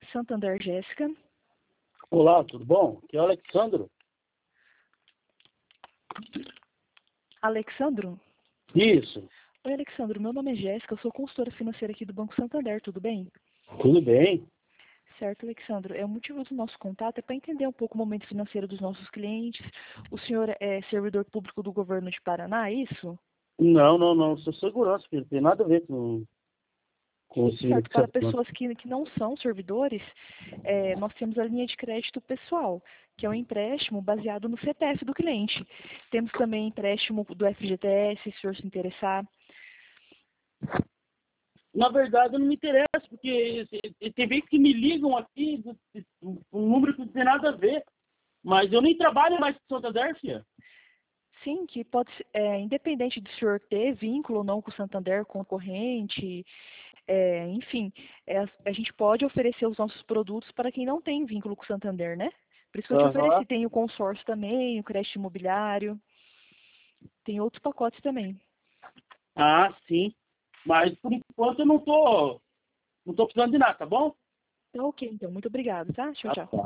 Santander, Jéssica. Olá, tudo bom? Aqui é o Alexandro. Alexandro? Isso, Oi, Alexandro. Meu nome é Jéssica, eu sou consultora financeira aqui do Banco Santander, tudo bem? tudo bem? Certo, Alexandro. O motivo do nosso contato é para entender um pouco o momento financeiro dos nossos clientes. O senhor é servidor público do governo de Paraná, é isso? Não, sou segurança, filho. Não tem nada a ver com esse que Certo, você para tá falando. pessoas que não são servidores, nós temos a linha de crédito pessoal, que é um empréstimo baseado no CPF do cliente. Temos também empréstimo do FGTS, se o senhor se interessar. Na verdade, não me interessa, porque tem vezes que me ligam aqui, um número que não tem nada a ver. Mas eu nem trabalho mais com Santander, filha. Sim, que pode ser, independente do senhor ter vínculo ou não com o Santander, concorrente, enfim, a gente pode oferecer os nossos produtos para quem não tem vínculo com o Santander, né? Por isso que eu te Aham. ofereci. Tem o consórcio também, o crédito imobiliário, tem outros pacotes também. Ah, sim. Mas por enquanto eu não tô precisando de nada, tá bom? Então, ok, então, muito obrigada, tá? Tchau, Ah, tchau. tá.